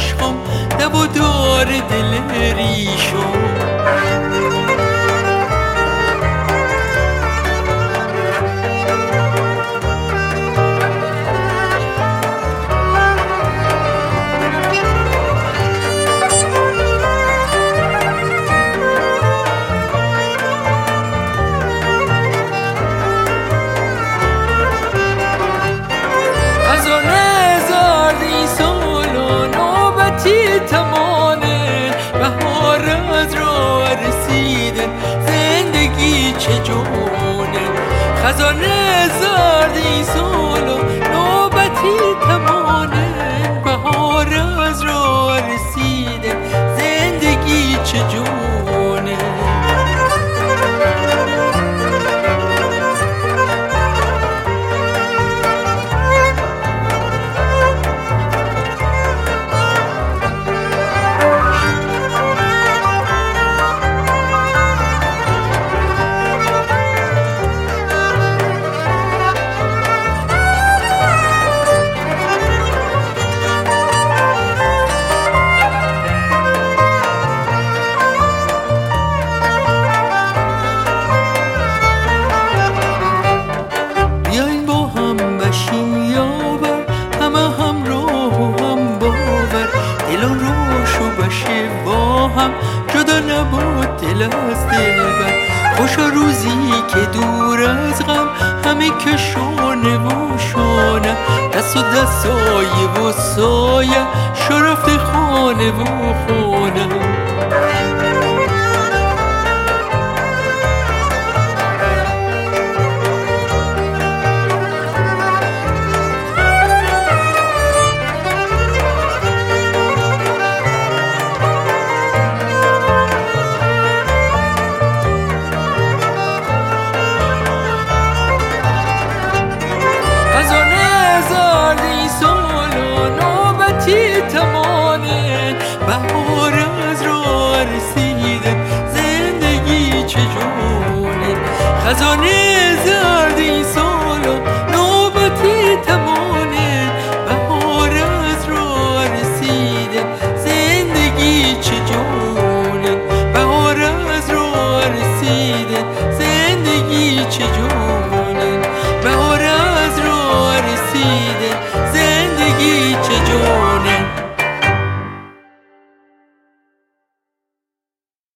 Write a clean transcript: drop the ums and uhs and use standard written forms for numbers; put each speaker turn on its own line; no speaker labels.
عشقم دب و دار دل ریشم. تمانه بهار از راه رسیده زندگی چه جونه. خزانه زرد این سال و نوبتی تمانه بهار از راه رسیده زندگی چه جونه. جدا نبود دل از دلبر، خوشا روزی که دور از غم همه کشانه و شانه دست و دست سایه و سایه شرفت خانه و خانه. تمانه بهار از راه رسیده زندگی چه جونه. خزانه زرد این سال و نوبتی تمانه بهار از راه رسیده زندگی چه جونه. بهار از راه رسیده زندگی چه جونه. بهار از راه رسیده